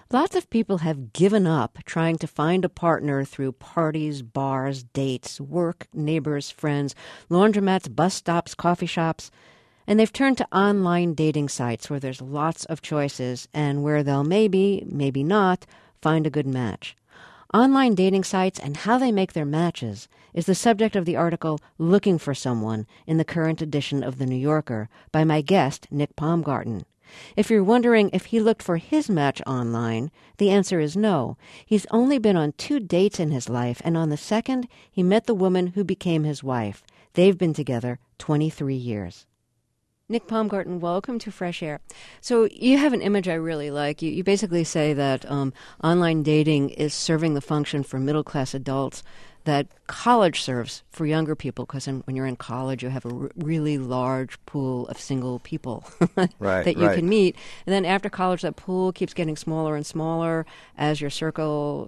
Lots of people have given up trying to find a partner through parties, bars, dates, work, neighbors, friends, laundromats, bus stops, coffee shops. And they've turned to online dating sites where there's lots of choices and where they'll maybe, maybe not, find a good match. Online dating sites and how they make their matches is the subject of the article Looking for Someone in the current edition of The New Yorker by my guest, Nick Paumgarten. If you're wondering if he looked for his match online, the answer is no. He's only been on 2 dates in his life, and on the second, he met the woman who became his wife. They've been together 23 years. Nick Paumgarten, welcome to Fresh Air. So you have an image I really like. You basically say that online dating is serving the function for middle-class adults that college serves for younger people, because when you're in college, you have a really large pool of single people that you can meet. And then after college, that pool keeps getting smaller and smaller as your circle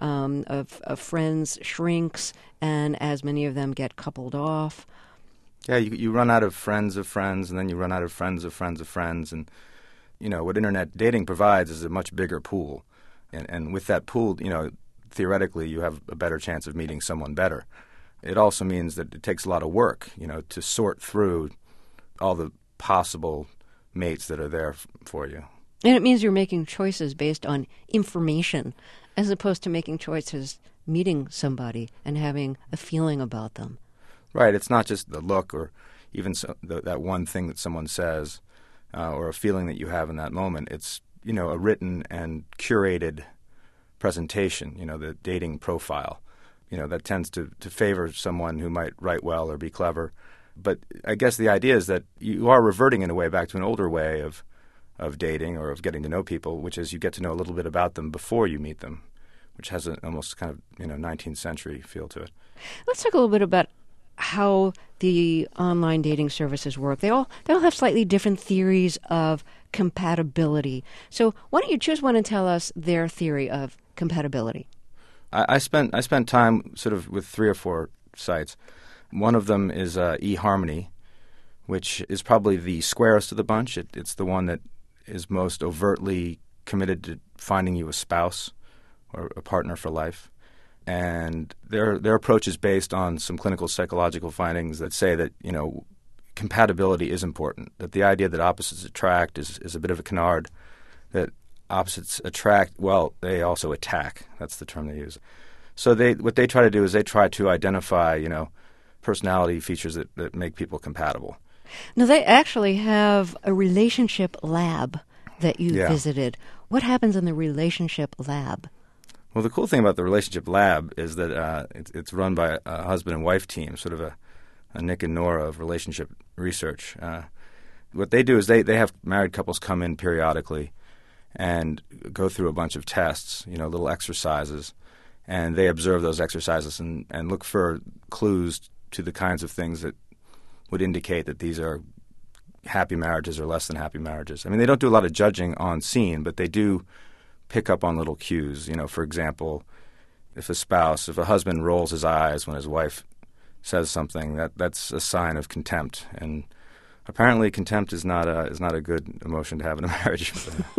of friends shrinks and as many of them get coupled off. Yeah, you run out of friends, and then you run out of friends of friends of friends. And, what Internet dating provides is a much bigger pool. And with that pool, theoretically, you have a better chance of meeting someone better. It also means that it takes a lot of work, to sort through all the possible mates that are there for you. And it means you're making choices based on information as opposed to making choices meeting somebody and having a feeling about them. Right. It's not just the look or even that one thing that someone says or a feeling that you have in that moment. It's, a written and curated presentation, the dating profile, that tends to favor someone who might write well or be clever. But I guess the idea is that you are reverting in a way back to an older way of dating or of getting to know people, which is you get to know a little bit about them before you meet them, which has an almost kind of, 19th century feel to it. Let's talk a little bit about how the online dating services work. They all have slightly different theories of compatibility. So why don't you choose one and tell us their theory of compatibility? I spent time sort of with 3 or 4 sites. One of them is eHarmony, which is probably the squarest of the bunch. It's the one that is most overtly committed to finding you a spouse or a partner for life. And their approach is based on some clinical psychological findings that say that, compatibility is important, that the idea that opposites attract is a bit of a canard, that opposites attract, well, they also attack. That's the term they use. So what they try to do is they try to identify, personality features that make people compatible. Now, they actually have a relationship lab that you visited. What happens in the relationship lab? Well, the cool thing about the relationship lab is that it's run by a husband and wife team, sort of a Nick and Nora of relationship research. What they do is they have married couples come in periodically and go through a bunch of tests, little exercises, and they observe those exercises and look for clues to the kinds of things that would indicate that these are happy marriages or less than happy marriages. I mean, they don't do a lot of judging on scene, but they do pick up on little cues. For example, if a husband rolls his eyes when his wife says something, that's a sign of contempt. And apparently contempt is not a good emotion to have in a marriage.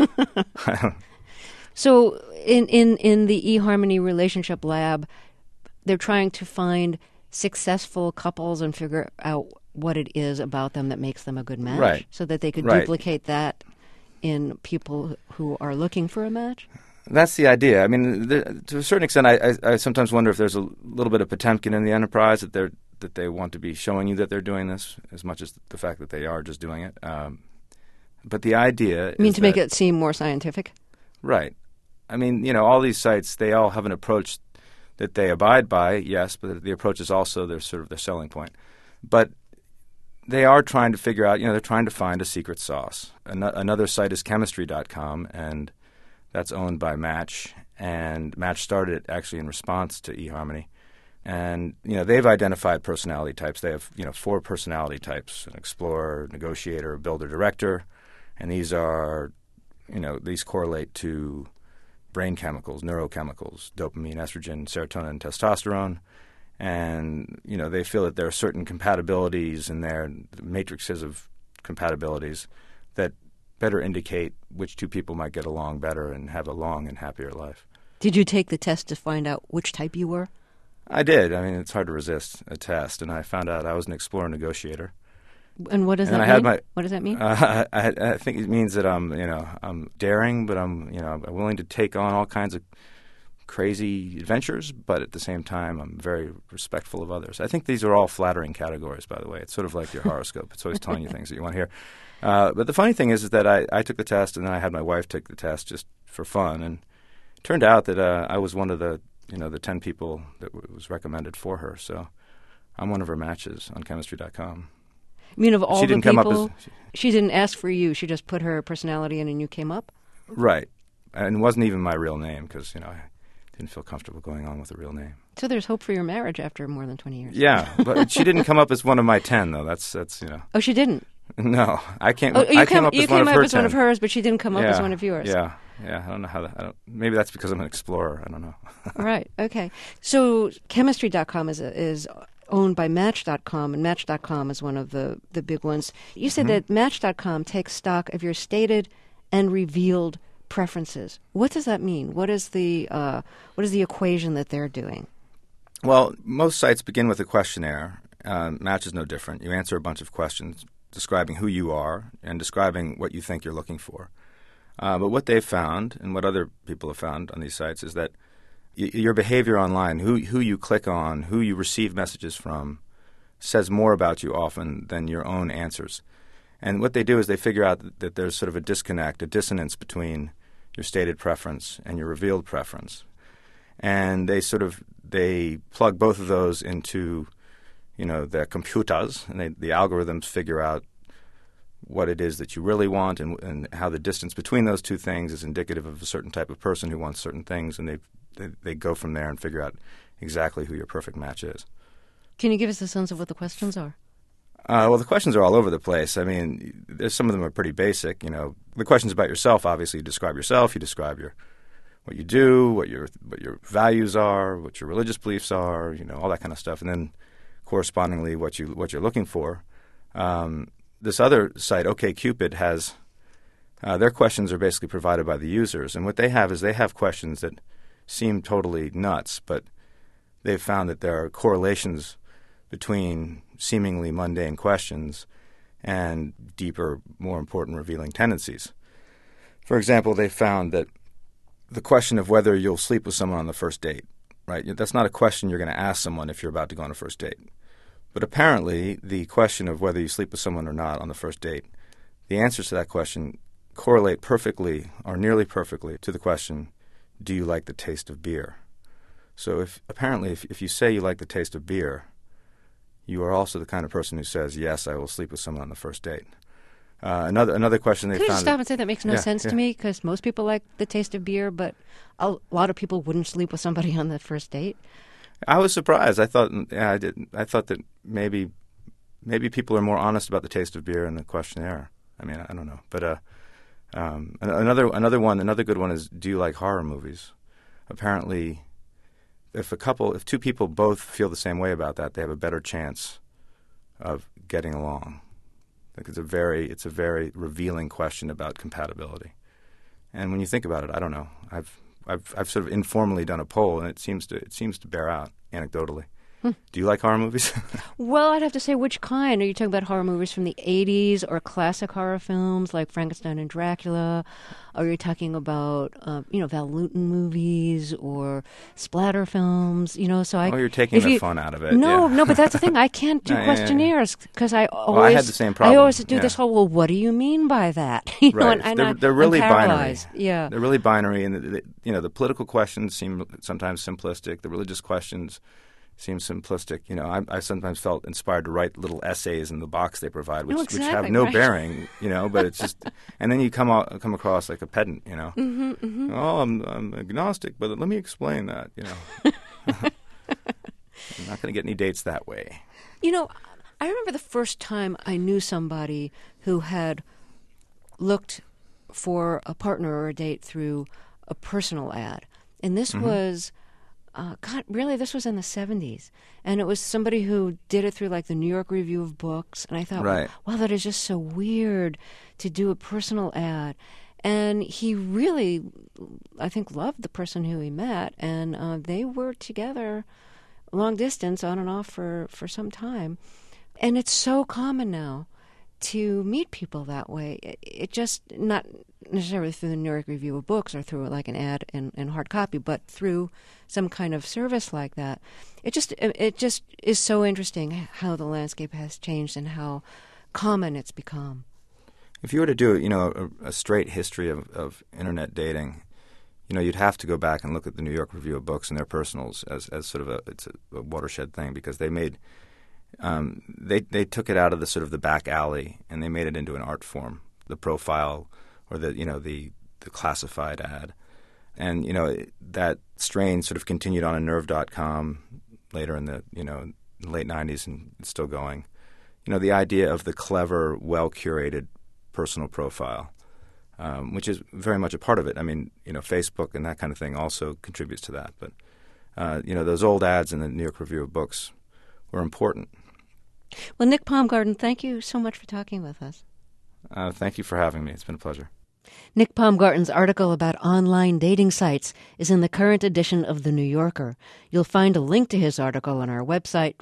So in the eHarmony relationship lab, they're trying to find successful couples and figure out what it is about them that makes them a good match, so that they could duplicate that in people who are looking for a match? That's the idea. I mean, to a certain extent, I sometimes wonder if there's a little bit of Potemkin in the enterprise, that they want to be showing you that they're doing this as much as the fact that they are just doing it. But the idea is to make it seem more scientific? Right. I mean, all these sites, they all have an approach that they abide by, yes, but the approach is also their selling point. But they are trying to figure out, they're trying to find a secret sauce. Another site is chemistry.com, and that's owned by Match. And Match started it actually in response to eHarmony. And, they've identified personality types. They have, 4 personality types: an explorer, negotiator, builder, director. And these are, these correlate to brain chemicals, neurochemicals, dopamine, estrogen, serotonin, testosterone. And, they feel that there are certain compatibilities in there, matrices of compatibilities, that better indicate which two people might get along better and have a long and happier life. Did you take the test to find out which type you were? I did. I mean, it's hard to resist a test, and I found out I was an explorer negotiator. And what does And that I mean? had What does that mean? I think it means that I'm daring, but I'm willing to take on all kinds of crazy adventures, but at the same time, I'm very respectful of others. I think these are all flattering categories, by the way. It's sort of like your horoscope. It's always telling you things that you want to hear. But the funny thing is that I took the test, and then I had my wife take the test just for fun, and it turned out that I was one of the 10 people that was recommended for her. So I'm one of her matches on Chemistry.com. I mean, of all She the didn't come up people, as- she didn't ask for you. She just put her personality in and you came up? Right. And it wasn't even my real name because, I didn't feel comfortable going on with a real name. So there's hope for your marriage after more than 20 years. Yeah, but she didn't come up as one of my 10, though. That's Oh, she didn't? No, I can't. Oh, I came up you as one came of up her as one 10. of hers, but she didn't come up as one of yours. Yeah. I don't know how that. Maybe that's because I'm an explorer. I don't know. Right. Okay. So Chemistry.com is owned by Match.com, and Match.com is one of the big ones. You said that Match.com takes stock of your stated and revealed preferences. What does that mean? What is the equation that they're doing? Well, most sites begin with a questionnaire. Match is no different. You answer a bunch of questions describing who you are and describing what you think you're looking for. But what they've found, and what other people have found on these sites, is that your behavior online, who you click on, who you receive messages from, says more about you often than your own answers. And what they do is they figure out that there's sort of a disconnect, a dissonance between your stated preference and your revealed preference. And they plug both of those into, the computers, and the algorithms figure out what it is that you really want and how the distance between those two things is indicative of a certain type of person who wants certain things, and they go from there and figure out exactly who your perfect match is. Can you give us a sense of what the questions are? Well, the questions are all over the place. I mean, some of them are pretty basic. The questions about yourself, obviously, you describe yourself, you describe what you do, what your values are, what your religious beliefs are, all that kind of stuff, and then correspondingly what you're looking for. This other site, OkCupid, has their questions are basically provided by the users, and what they have is they have questions that seem totally nuts, but they've found that there are correlations between seemingly mundane questions and deeper, more important, revealing tendencies. For example, they found that the question of whether you'll sleep with someone on the first date, right? That's not a question you're going to ask someone if you're about to go on a first date. But apparently, the question of whether you sleep with someone or not on the first date, the answers to that question correlate perfectly or nearly perfectly to the question, do you like the taste of beer? So if you say you like the taste of beer, you are also the kind of person who says, yes, I will sleep with someone on the first date. Another question they Could you found... just stop and say that makes no sense to me? Because most people like the taste of beer, but a lot of people wouldn't sleep with somebody on the first date. I was surprised. I thought that maybe people are more honest about the taste of beer in the questionnaire. I mean, I don't know. But another good one is, do you like horror movies? Apparently, if two people both feel the same way about that, they have a better chance of getting along. I think it's a very revealing question about compatibility. And when you think about it, I don't know. I've sort of informally done a poll, and it seems to bear out anecdotally. Do you like horror movies? Well, I'd have to say which kind. Are you talking about horror movies from the 80s or classic horror films like Frankenstein and Dracula? Are you talking about, Val Lewton movies or splatter films? So you're taking the fun out of it. No, but that's the thing. I can't do questionnaires because I had the same problem. I always do this whole, well, what do you mean by that? Right. They're really binary. Yeah. They're really binary, and the political questions seem sometimes simplistic. The religious questions seems simplistic. I sometimes felt inspired to write little essays in the box they provide, which have no bearing, but it's just, and then you come across like a pedant, Mm-hmm, mm-hmm. Oh, I'm agnostic, but let me explain that, I'm not going to get any dates that way. I remember the first time I knew somebody who had looked for a partner or a date through a personal ad, and this was God, really, this was in the 70s. And it was somebody who did it through like the New York Review of Books. And I thought, Right. wow, that is just so weird to do a personal ad. And he really, I think, loved the person who he met. And they were together long distance, on and off for some time. And it's so common now to meet people that way. It just, not necessarily through the New York Review of Books or through like an ad in hard copy, but through some kind of service like that. It just is so interesting how the landscape has changed and how common it's become. If you were to do, a straight history of internet dating, you'd have to go back and look at the New York Review of Books and their personals as sort of it's a watershed thing, because they made they took it out of the sort of the back alley and they made it into an art form, the profile or the classified ad. And, that strain sort of continued on in Nerve.com later in the, late 90s, and it's still going. The idea of the clever, well-curated personal profile, which is very much a part of it. I mean, Facebook and that kind of thing also contributes to that. But, those old ads in the New York Review of Books were important. Well, Nick Paumgarten, thank you so much for talking with us. Thank you for having me. It's been a pleasure. Nick Paumgarten's article about online dating sites is in the current edition of The New Yorker. You'll find a link to his article on our website,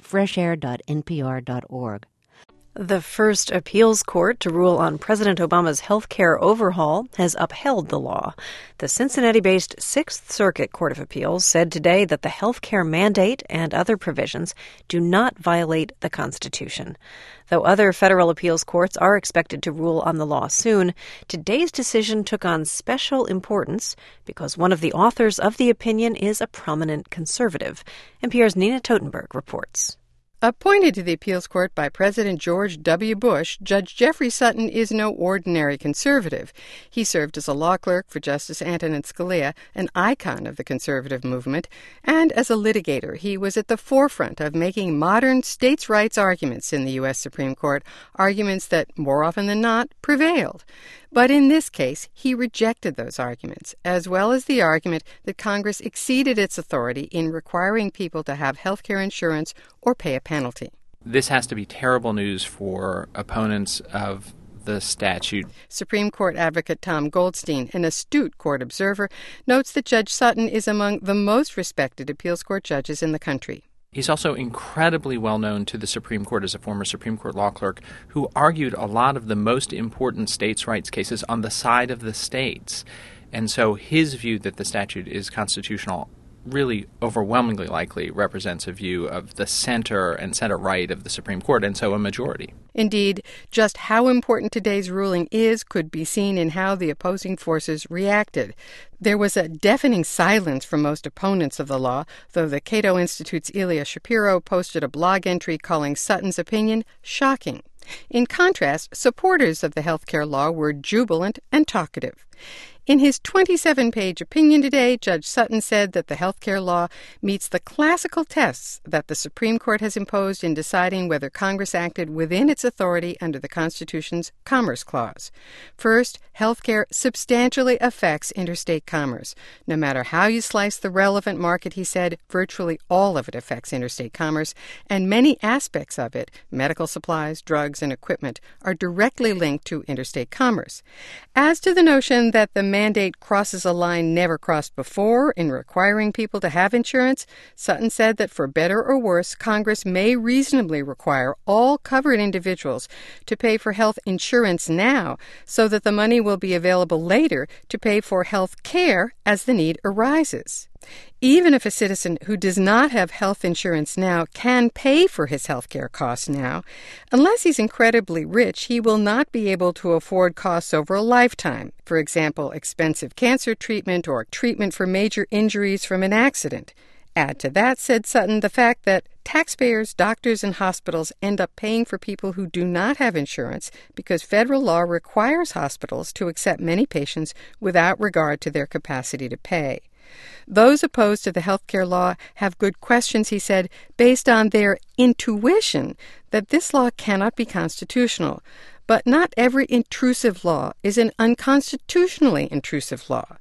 freshair.npr.org. The first appeals court to rule on President Obama's health care overhaul has upheld the law. The Cincinnati-based Sixth Circuit Court of Appeals said today that the health care mandate and other provisions do not violate the Constitution. Though other federal appeals courts are expected to rule on the law soon, today's decision took on special importance because one of the authors of the opinion is a prominent conservative. NPR's Nina Totenberg reports. Appointed to the appeals court by President George W. Bush, Judge Jeffrey Sutton is no ordinary conservative. He served as a law clerk for Justice Antonin Scalia, an icon of the conservative movement, and as a litigator. He was at the forefront of making modern states' rights arguments in the U.S. Supreme Court, arguments that, more often than not, prevailed. But in this case, he rejected those arguments, as well as the argument that Congress exceeded its authority in requiring people to have health care insurance or pay a penalty. This has to be terrible news for opponents of the statute. Supreme Court advocate Tom Goldstein, an astute court observer, notes that Judge Sutton is among the most respected appeals court judges in the country. He's also incredibly well known to the Supreme Court as a former Supreme Court law clerk who argued a lot of the most important states' rights cases on the side of the states. And so his view that the statute is constitutional really overwhelmingly likely represents a view of the center and center-right of the Supreme Court, and so a majority. Indeed, just how important today's ruling is could be seen in how the opposing forces reacted. There was a deafening silence from most opponents of the law, though the Cato Institute's Ilya Shapiro posted a blog entry calling Sutton's opinion shocking. In contrast, supporters of the health care law were jubilant and talkative. In his 27-page opinion today, Judge Sutton said that the health care law meets the classical tests that the Supreme Court has imposed in deciding whether Congress acted within its authority under the Constitution's Commerce Clause. First, health care substantially affects interstate commerce. No matter how you slice the relevant market, he said, virtually all of it affects interstate commerce, and many aspects of it, medical supplies, drugs, and equipment, are directly linked to interstate commerce. As to the notion that the mandate crosses a line never crossed before in requiring people to have insurance, Sutton said that for better or worse, Congress may reasonably require all covered individuals to pay for health insurance now so that the money will be available later to pay for health care as the need arises. Even if a citizen who does not have health insurance now can pay for his health care costs now, unless he's incredibly rich, he will not be able to afford costs over a lifetime. For example, expensive cancer treatment or treatment for major injuries from an accident. Add to that, said Sutton, the fact that taxpayers, doctors, and hospitals end up paying for people who do not have insurance because federal law requires hospitals to accept many patients without regard to their capacity to pay. Those opposed to the health care law have good questions, he said, based on their intuition that this law cannot be constitutional. But not every intrusive law is an unconstitutionally intrusive law.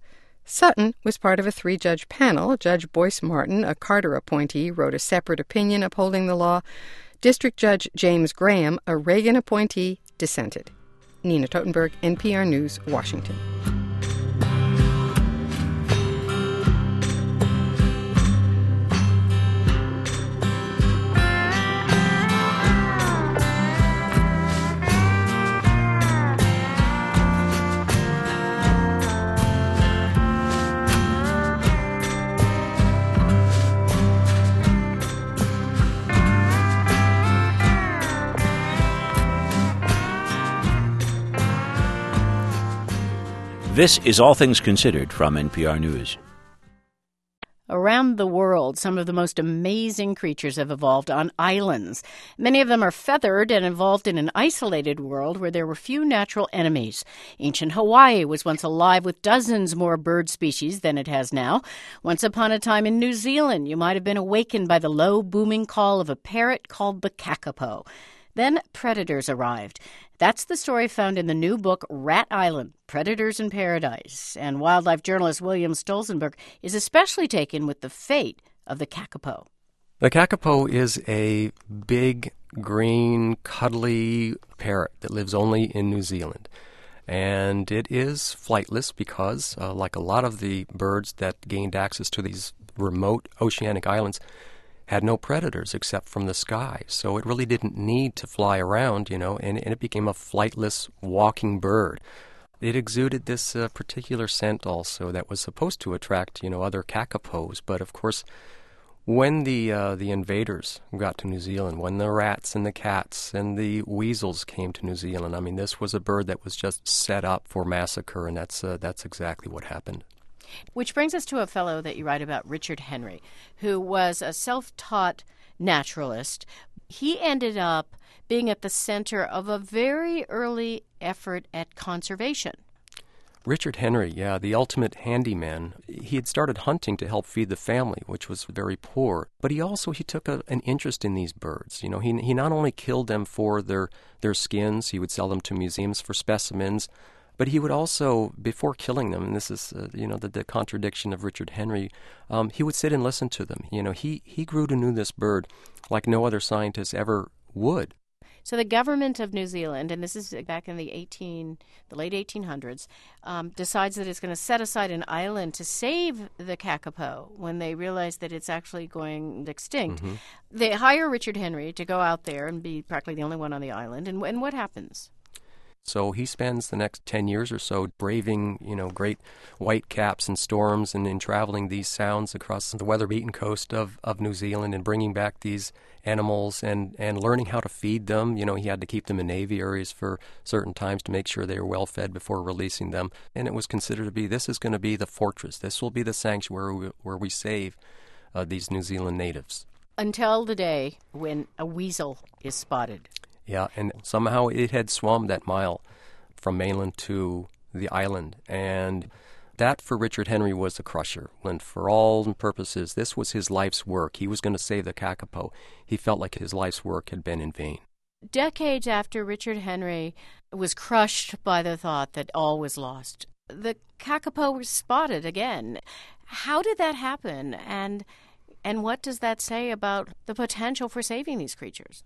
Sutton was part of a 3-judge panel. Judge Boyce Martin, a Carter appointee, wrote a separate opinion upholding the law. District Judge James Graham, a Reagan appointee, dissented. Nina Totenberg, NPR News, Washington. This is All Things Considered from NPR News. Around the world, some of the most amazing creatures have evolved on islands. Many of them are feathered and evolved in an isolated world where there were few natural enemies. Ancient Hawaii was once alive with dozens more bird species than it has now. Once upon a time in New Zealand, you might have been awakened by the low, booming call of a parrot called the kakapo. Then predators arrived. That's the story found in the new book, Rat Island, Predators in Paradise. And wildlife journalist William Stolzenberg is especially taken with the fate of the kakapo. The kakapo is a big, green, cuddly parrot that lives only in New Zealand. And it is flightless because, like a lot of the birds that gained access to these remote oceanic islands, had no predators except from the sky. So it really didn't need to fly around, and it became a flightless walking bird. It exuded this particular scent also that was supposed to attract, other kakapos. But of course, when the invaders got to New Zealand, when the rats and the cats and the weasels came to New Zealand, this was a bird that was just set up for massacre, and that's exactly what happened. Which brings us to a fellow that you write about, Richard Henry, who was a self-taught naturalist. He ended up being at the center of a very early effort at conservation. Richard Henry, the ultimate handyman. He had started hunting to help feed the family, which was very poor. But he took an interest in these birds. He not only killed them for their skins, he would sell them to museums for specimens, but he would also, before killing them, and this is, the contradiction of Richard Henry, he would sit and listen to them. He grew to know this bird like no other scientist ever would. So the government of New Zealand, and this is back in the late 1800s, decides that it's going to set aside an island to save the kakapo when they realize that it's actually going extinct. Mm-hmm. They hire Richard Henry to go out there and be practically the only one on the island. And what happens? So he spends the next 10 years or so braving, great white caps and storms and traveling these sounds across the weather-beaten coast of New Zealand and bringing back these animals and learning how to feed them. He had to keep them in aviaries for certain times to make sure they were well fed before releasing them. And it was considered to be, this is going to be the fortress. This will be the sanctuary where we save these New Zealand natives. Until the day when a weasel is spotted. Yeah, and somehow it had swum that mile from mainland to the island. And that, for Richard Henry, was a crusher. And for all purposes, this was his life's work. He was going to save the kakapo. He felt like his life's work had been in vain. Decades after Richard Henry was crushed by the thought that all was lost, the kakapo was spotted again. How did that happen? And what does that say about the potential for saving these creatures?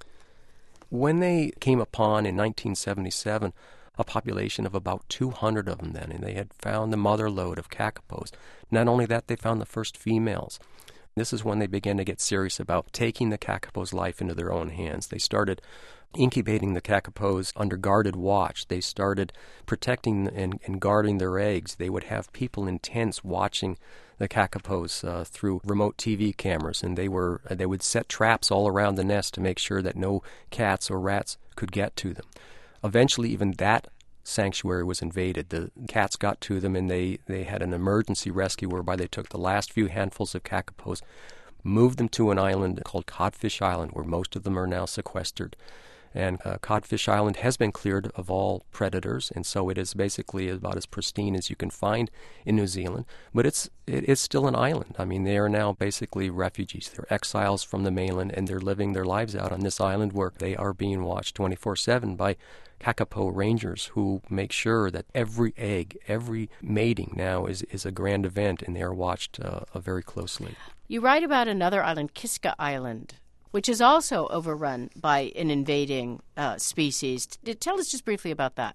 When they came upon, in 1977, a population of about 200 of them then, and they had found the mother lode of kakapos. Not only that, they found the first females. This is when they began to get serious about taking the kakapo's life into their own hands. They started incubating the kakapos under guarded watch. They started protecting and guarding their eggs. They would have people in tents watching the kakapos through remote TV cameras, and they would set traps all around the nest to make sure that no cats or rats could get to them. Eventually, even that sanctuary was invaded. The cats got to them, and they had an emergency rescue whereby they took the last few handfuls of kakapos, moved them to an island called Codfish Island, where most of them are now sequestered. And Codfish Island has been cleared of all predators, and so it is basically about as pristine as you can find in New Zealand. But it is still an island. I mean, they are now basically refugees. They're exiles from the mainland, and they're living their lives out on this island where they are being watched 24/7 by Kakapo rangers who make sure that every egg, every mating now is a grand event, and they are watched very closely. You write about another island, Kiska Island, which is also overrun by an invading species. Tell us just briefly about that.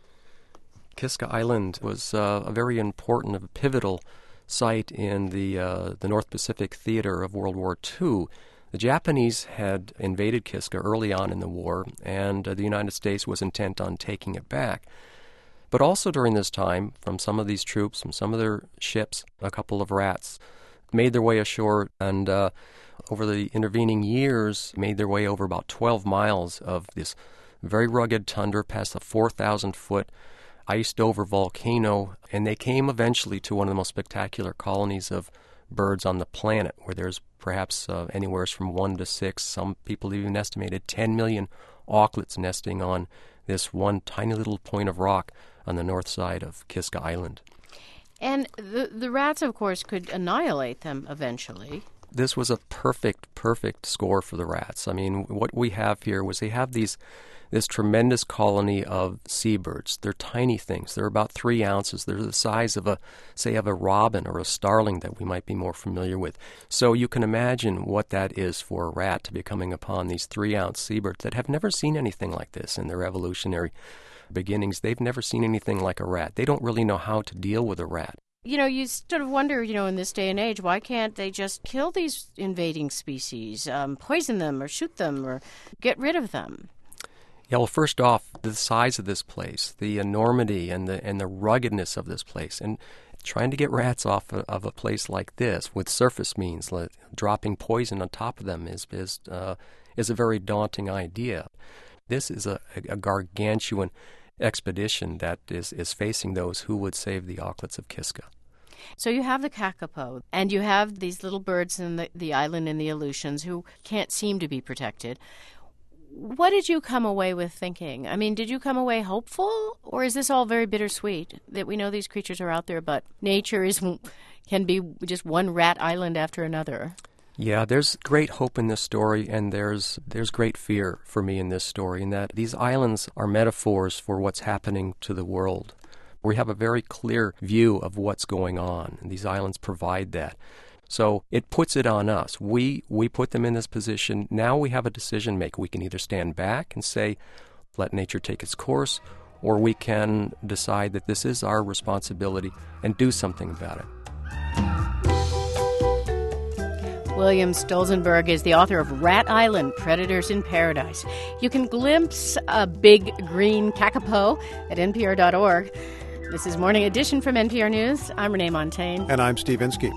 Kiska Island was a very important, a pivotal site in the North Pacific theater of World War II. The Japanese had invaded Kiska early on in the war, and the United States was intent on taking it back. But also during this time, from some of these troops, from some of their ships, a couple of rats made their way ashore, and over the intervening years made their way over about 12 miles of this very rugged tundra past a 4,000-foot iced-over volcano, and they came eventually to one of the most spectacular colonies of birds on the planet, where there's perhaps anywhere from 1 to 6, some people even estimated 10 million auklets nesting on this one tiny little point of rock on the north side of Kiska Island. And the rats, of course, could annihilate them eventually. This was a perfect score for the rats. I mean, what we have here was they have this tremendous colony of seabirds. They're tiny things. They're about 3 ounces. They're the size of a robin or a starling that we might be more familiar with. So you can imagine what that is for a rat to be coming upon these 3-ounce seabirds that have never seen anything like this in their evolutionary beginnings. They've never seen anything like a rat. They don't really know how to deal with a rat. You know, you sort of wonder, in this day and age, why can't they just kill these invading species, poison them or shoot them or get rid of them? Yeah, well, first off, the size of this place, the enormity and the ruggedness of this place, and trying to get rats off of a place like this with surface means, like dropping poison on top of them is a very daunting idea. This is a gargantuan expedition that is facing those who would save the auklets of Kiska. So you have the kakapo, and you have these little birds in the island in the Aleutians who can't seem to be protected. What did you come away with thinking? I mean, did you come away hopeful, or is this all very bittersweet, that we know these creatures are out there, but nature can be just one rat island after another? Yeah, there's great hope in this story, and there's great fear for me in this story, in that these islands are metaphors for what's happening to the world. We have a very clear view of what's going on, and these islands provide that. So it puts it on us. We put them in this position. Now we have a decision maker. We can either stand back and say, let nature take its course, or we can decide that this is our responsibility and do something about it. William Stolzenberg is the author of Rat Island, Predators in Paradise. You can glimpse a big green kakapo at npr.org. This is Morning Edition from NPR News. I'm Renee Montagne. And I'm Steve Inskeep.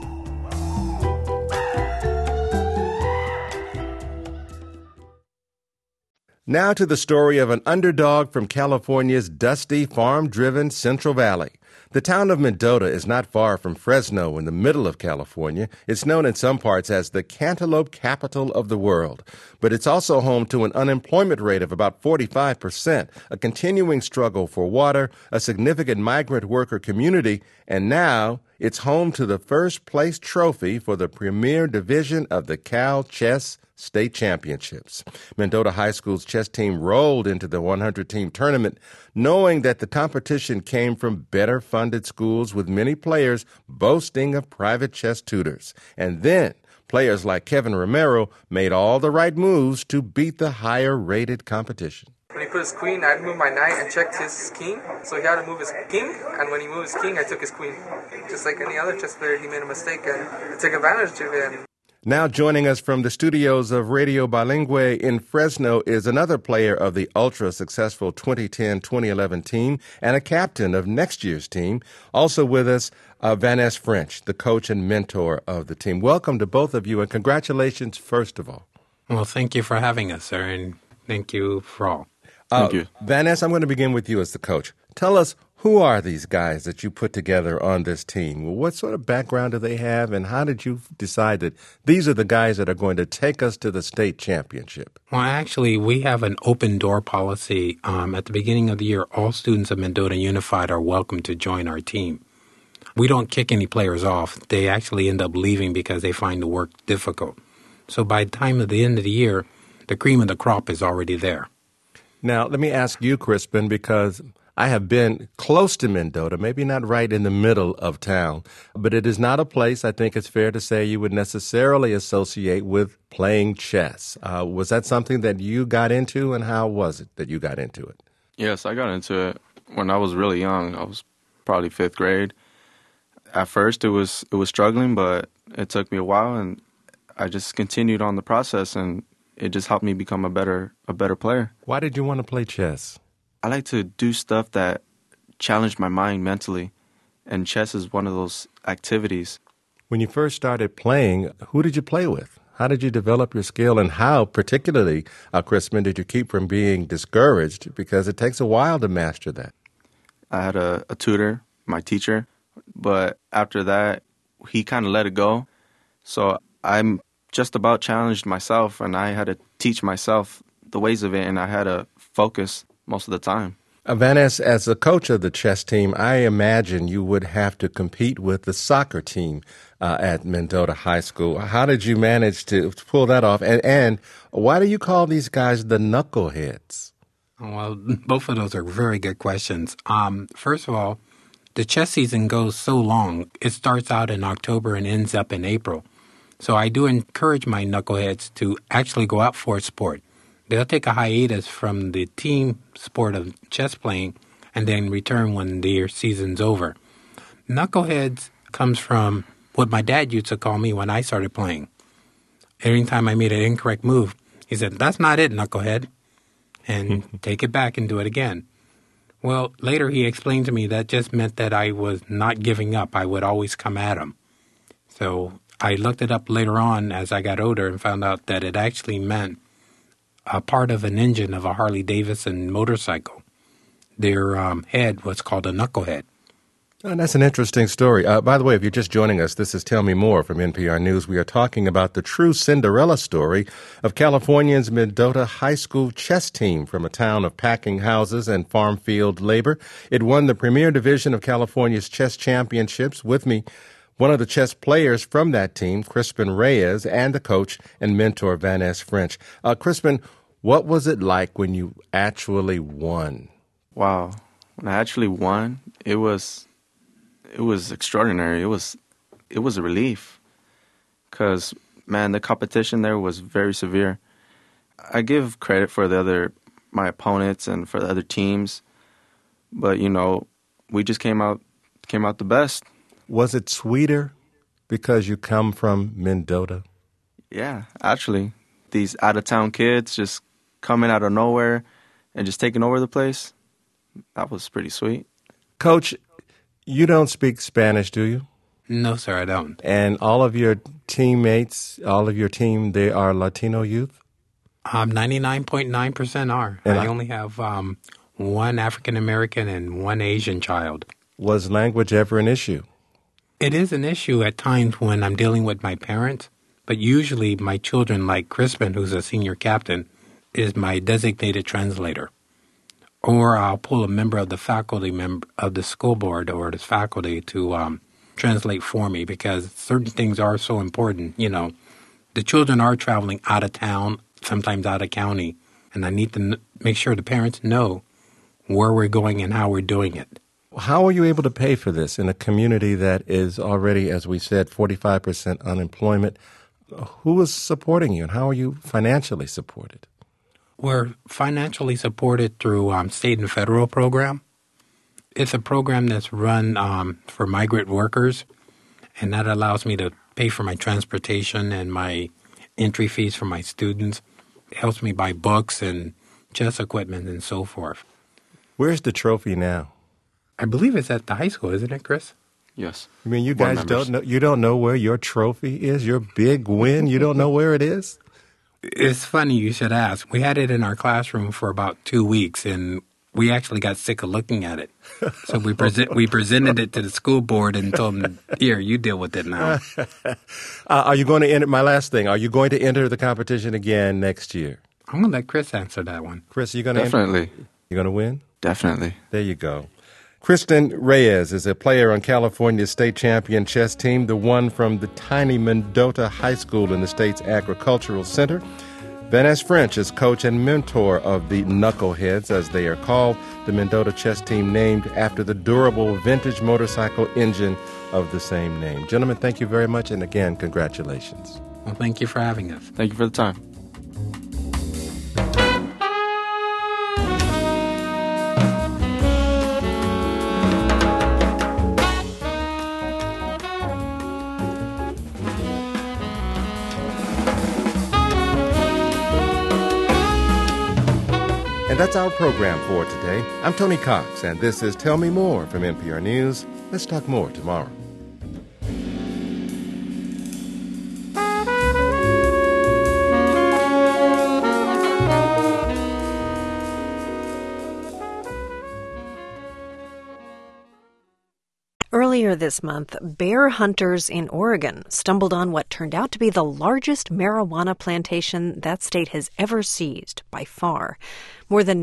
Now to the story of an underdog from California's dusty, farm-driven Central Valley. The town of Mendota is not far from Fresno in the middle of California. It's known in some parts as the cantaloupe capital of the world. But it's also home to an unemployment rate of about 45%, a continuing struggle for water, a significant migrant worker community, and now it's home to the first-place trophy for the premier division of the Cal Chess State Championships. Mendota High School's chess team rolled into the 100-team tournament, knowing that the competition came from better-funded schools with many players boasting of private chess tutors. And then players like Kevin Romero made all the right moves to beat the higher-rated competition. When he put his queen, I'd move my knight and checked his king. So he had to move his king, and when he moved his king, I took his queen. Just like any other chess player, he made a mistake, and I took advantage of it. Now joining us from the studios of Radio Bilingue in Fresno is another player of the ultra-successful 2010-2011 team and a captain of next year's team. Also with us, Vanessa French, the coach and mentor of the team. Welcome to both of you, and congratulations, first of all. Well, thank you for having us, sir, and thank you for all. Thank you. Vanessa, I'm going to begin with you as the coach. Tell us, Who are these guys that you put together on this team? What sort of background do they have, and how did you decide that these are the guys that are going to take us to the state championship? Well, actually, we have an open door policy. At the beginning of the year, all students of Mendota Unified are welcome to join our team. We don't kick any players off. They actually end up leaving because they find the work difficult. So by the time of the end of the year, the cream of the crop is already there. Now, let me ask you, Crispin, because I have been close to Mendota, maybe not right in the middle of town, but it is not a place I think it's fair to say you would necessarily associate with playing chess. Was that something that you got into, and how was it that you got into it? Yes, I got into it when I was really young. I was probably 5th grade. At first, it was struggling, but it took me a while, and I just continued on the process, and it just helped me become a better player. Why did you want to play chess? I like to do stuff that challenge my mind mentally, and chess is one of those activities. When you first started playing, who did you play with? How did you develop your skill, and how, particularly, Crispin, did you keep from being discouraged? Because it takes a while to master that. I had a tutor, my teacher, but after that, he kind of let it go. So I'm just about challenged myself, and I had to teach myself the ways of it, and I had to focus most of the time. Vaness, as a coach of the chess team, I imagine you would have to compete with the soccer team at Mendota High School. How did you manage to pull that off? And why do you call these guys the knuckleheads? Well, both of those are very good questions. First of all, the chess season goes so long. It starts out in October and ends up in April. So I do encourage my knuckleheads to actually go out for a sport. They'll take a hiatus from the team sport of chess playing and then return when their season's over. Knuckleheads comes from what my dad used to call me when I started playing. Every time I made an incorrect move, he said, "That's not it, knucklehead," and take it back and do it again. Well, later he explained to me that just meant that I was not giving up. I would always come at him. So I looked it up later on as I got older and found out that it actually meant a part of an engine of a Harley-Davidson motorcycle. Their head was called a knucklehead. Oh, that's an interesting story. By the way, if you're just joining us, this is Tell Me More from NPR News. We are talking about the true Cinderella story of California's Mendota High School chess team from a town of packing houses and farm field labor. It won the premier division of California's chess championships. With me, one of the chess players from that team, Crispin Reyes, and the coach and mentor, Vaness French. Crispin, what was it like when you actually won? Wow. When I actually won, it was extraordinary. It was a relief because, man, the competition there was very severe. I give credit for my opponents and for the other teams, but, we just came out the best. Was it sweeter because you come from Mendota? Yeah, actually. These out-of-town kids just coming out of nowhere and just taking over the place, that was pretty sweet. Coach, you don't speak Spanish, do you? No, sir, I don't. And all of your teammates, all of your team, they are Latino youth? 99.9% are. And I only have one African-American and one Asian child. Was language ever an issue? It is an issue at times when I'm dealing with my parents, but usually my children, like Crispin, who's a senior captain, is my designated translator. Or I'll pull a member of the faculty of the school board or the faculty to translate for me because certain things are so important. The children are traveling out of town, sometimes out of county, and I need to make sure the parents know where we're going and how we're doing it. How were you able to pay for this in a community that is already, as we said, 45% unemployment? Who was supporting you, and how are you financially supported? We're financially supported through state and federal program. It's a program that's run for migrant workers, and that allows me to pay for my transportation and my entry fees for my students. It helps me buy books and chess equipment and so forth. Where's the trophy now? I believe it's at the high school, isn't it, Chris? Yes. I mean, you guys don't know. You don't know where your trophy is, your big win. You don't know where it is. It's funny you should ask. We had it in our classroom for about 2 weeks, and we actually got sick of looking at it. So we presented it to the school board and told them, here, you deal with it now. Are you going to enter, my last thing, are you going to enter the competition again next year? I'm going to let Chris answer that one. Chris, are you going to Definitely. You're going to win? Definitely. There you go. Kristen Reyes is a player on California's state champion chess team, the one from the tiny Mendota High School in the state's agricultural center. Vanessa French is coach and mentor of the Knuckleheads, as they are called, the Mendota chess team named after the durable vintage motorcycle engine of the same name. Gentlemen, thank you very much, and again, congratulations. Well, thank you for having us. Thank you for the time. And that's our program for today. I'm Tony Cox, and this is Tell Me More from NPR News. Let's talk more tomorrow. Earlier this month, bear hunters in Oregon stumbled on what turned out to be the largest marijuana plantation that state has ever seized, by far. More than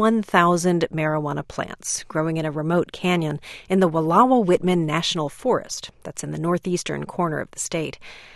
91,000 marijuana plants growing in a remote canyon in the Wallowa-Whitman National Forest, that's in the northeastern corner of the state.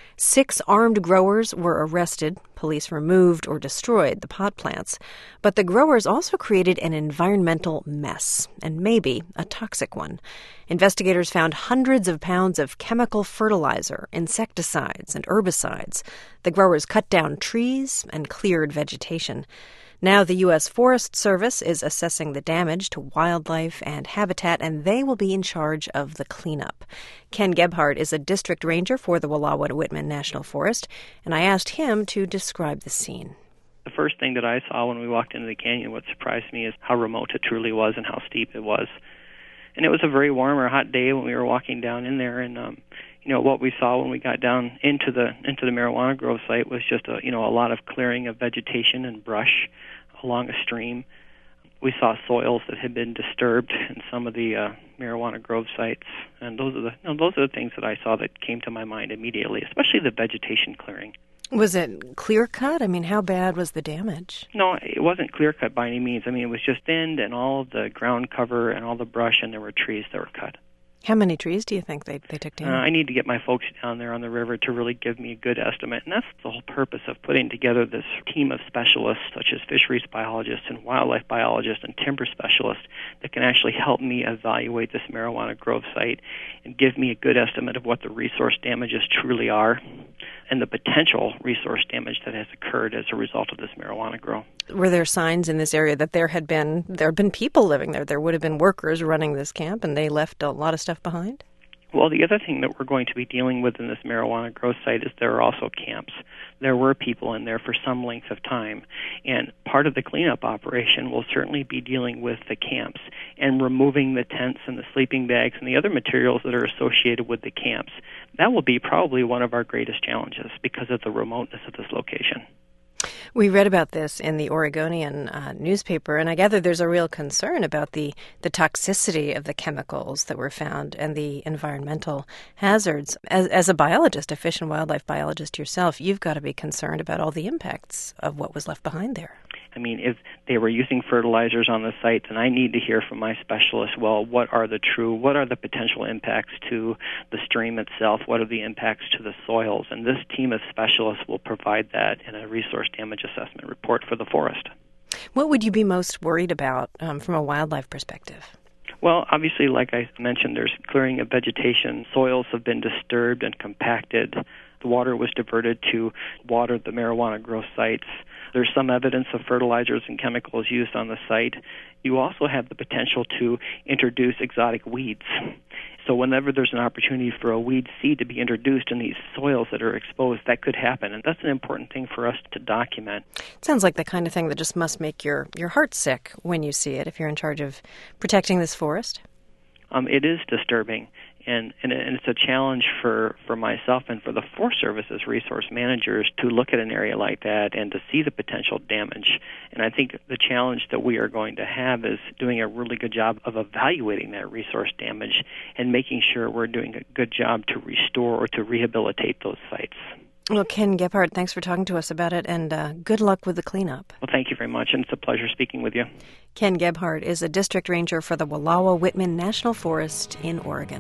6 armed growers were arrested. Police removed or destroyed the pot plants. But the growers also created an environmental mess, and maybe a toxic one. Investigators found hundreds of pounds of chemical fertilizer, insecticides, and herbicides. The growers cut down trees and cleared vegetation. Now the U.S. Forest Service is assessing the damage to wildlife and habitat, and they will be in charge of the cleanup. Ken Gebhardt is a district ranger for the Wallowa-Whitman National Forest, and I asked him to describe the scene. The first thing that I saw when we walked into the canyon, what surprised me is how remote it truly was and how steep it was. And it was a very warm or hot day when we were walking down in there, and what we saw when we got down into the marijuana grove site was just a lot of clearing of vegetation and brush along a stream. We saw soils that had been disturbed in some of the marijuana grove sites, and those are the things that I saw that came to my mind immediately, especially the vegetation clearing. Was it clear-cut? I mean, how bad was the damage? No, it wasn't clear-cut by any means. I mean, it was just thinned, and all of the ground cover and all the brush, and there were trees that were cut. How many trees do you think they took down? I need to get my folks down there on the river to really give me a good estimate, and that's the whole purpose of putting together this team of specialists, such as fisheries biologists and wildlife biologists and timber specialists, that can actually help me evaluate this marijuana grove site and give me a good estimate of what the resource damages truly are and the potential resource damage that has occurred as a result of this marijuana grow. Were there signs in this area that there had been people living there? There would have been workers running this camp, and they left a lot of stuff behind? Well, the other thing that we're going to be dealing with in this marijuana growth site is there are also camps. There were people in there for some length of time, and part of the cleanup operation will certainly be dealing with the camps and removing the tents and the sleeping bags and the other materials that are associated with the camps. That will be probably one of our greatest challenges because of the remoteness of this location. We read about this in the Oregonian newspaper, and I gather there's a real concern about the toxicity of the chemicals that were found and the environmental hazards. As a biologist, a fish and wildlife biologist yourself, you've got to be concerned about all the impacts of what was left behind there. I mean, if they were using fertilizers on the site, then I need to hear from my specialists, well, what are the potential impacts to the stream itself? What are the impacts to the soils? And this team of specialists will provide that in a resource damage assessment report for the forest. What would you be most worried about from a wildlife perspective? Well, obviously, like I mentioned, there's clearing of vegetation. Soils have been disturbed and compacted. The water was diverted to water the marijuana growth sites. There's some evidence of fertilizers and chemicals used on the site. You also have the potential to introduce exotic weeds. So whenever there's an opportunity for a weed seed to be introduced in these soils that are exposed, that could happen. And that's an important thing for us to document. It sounds like the kind of thing that just must make your heart sick when you see it, if you're in charge of protecting this forest. It is disturbing. And it's a challenge for myself and for the Forest Service as resource managers to look at an area like that and to see the potential damage. And I think the challenge that we are going to have is doing a really good job of evaluating that resource damage and making sure we're doing a good job to restore or to rehabilitate those sites. Well, Ken Gebhardt, thanks for talking to us about it, and good luck with the cleanup. Well, thank you very much, and it's a pleasure speaking with you. Ken Gebhardt is a district ranger for the Wallowa-Whitman National Forest in Oregon.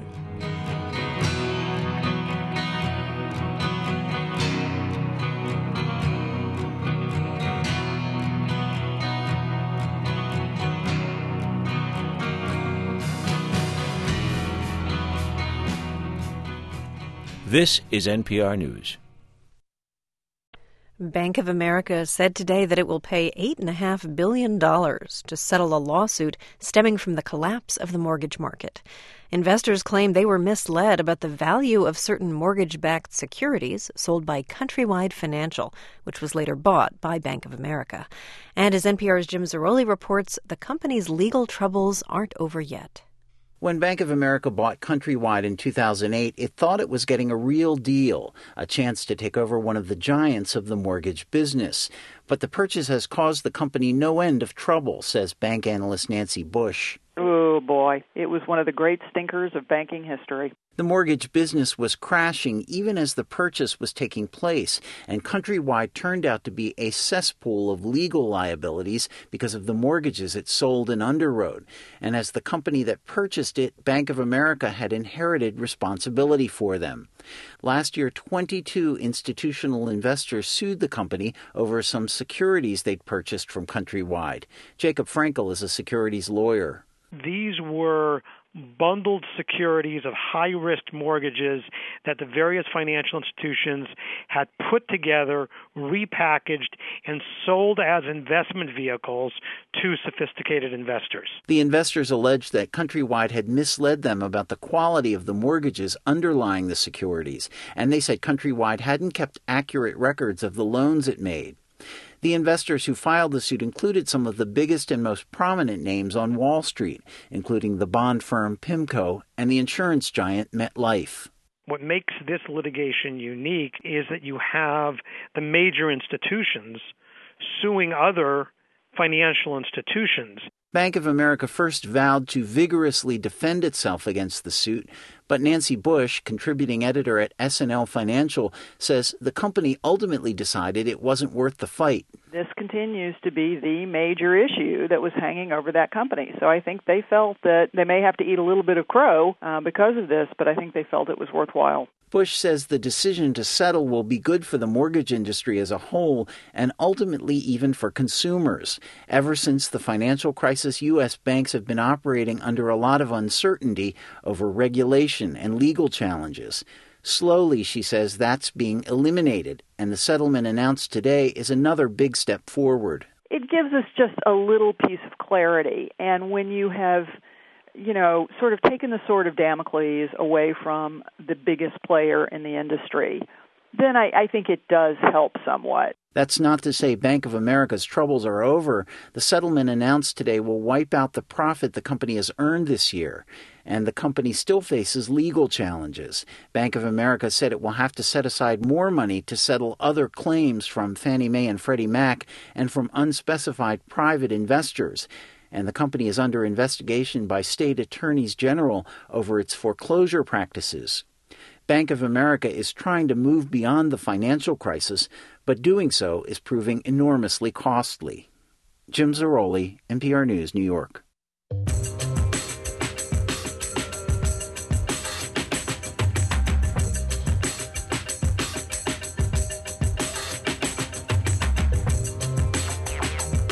This is NPR News. Bank of America said today that it will pay $8.5 billion to settle a lawsuit stemming from the collapse of the mortgage market. Investors claim they were misled about the value of certain mortgage-backed securities sold by Countrywide Financial, which was later bought by Bank of America. And as NPR's Jim Zarroli reports, the company's legal troubles aren't over yet. When Bank of America bought Countrywide in 2008, it thought it was getting a real deal, a chance to take over one of the giants of the mortgage business. But the purchase has caused the company no end of trouble, says bank analyst Nancy Bush. Oh, boy. It was one of the great stinkers of banking history. The mortgage business was crashing even as the purchase was taking place, and Countrywide turned out to be a cesspool of legal liabilities because of the mortgages it sold and underwrote. And as the company that purchased it, Bank of America had inherited responsibility for them. Last year, 22 institutional investors sued the company over some securities they'd purchased from Countrywide. Jacob Frankel is a securities lawyer. These were bundled securities of high-risk mortgages that the various financial institutions had put together, repackaged, and sold as investment vehicles to sophisticated investors. The investors alleged that Countrywide had misled them about the quality of the mortgages underlying the securities, and they said Countrywide hadn't kept accurate records of the loans it made. The investors who filed the suit included some of the biggest and most prominent names on Wall Street, including the bond firm PIMCO and the insurance giant MetLife. What makes this litigation unique is that you have the major institutions suing other financial institutions. Bank of America first vowed to vigorously defend itself against the suit, but Nancy Bush, contributing editor at SNL Financial, says the company ultimately decided it wasn't worth the fight. This continues to be the major issue that was hanging over that company. So I think they felt that they may have to eat a little bit of crow because of this, but I think they felt it was worthwhile. Bush says the decision to settle will be good for the mortgage industry as a whole and ultimately even for consumers. Ever since the financial crisis, U.S. banks have been operating under a lot of uncertainty over regulation and legal challenges. Slowly, she says, that's being eliminated, and the settlement announced today is another big step forward. It gives us just a little piece of clarity, and when you have sort of taken the sword of Damocles away from the biggest player in the industry, then I think it does help somewhat. That's not to say Bank of America's troubles are over. The settlement announced today will wipe out the profit the company has earned this year, and the company still faces legal challenges. Bank of America said it will have to set aside more money to settle other claims from Fannie Mae and Freddie Mac and from unspecified private investors. And the company is under investigation by state attorneys general over its foreclosure practices. Bank of America is trying to move beyond the financial crisis, but doing so is proving enormously costly. Jim Zarroli, NPR News, New York.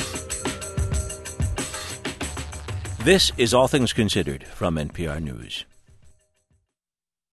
This is All Things Considered from NPR News.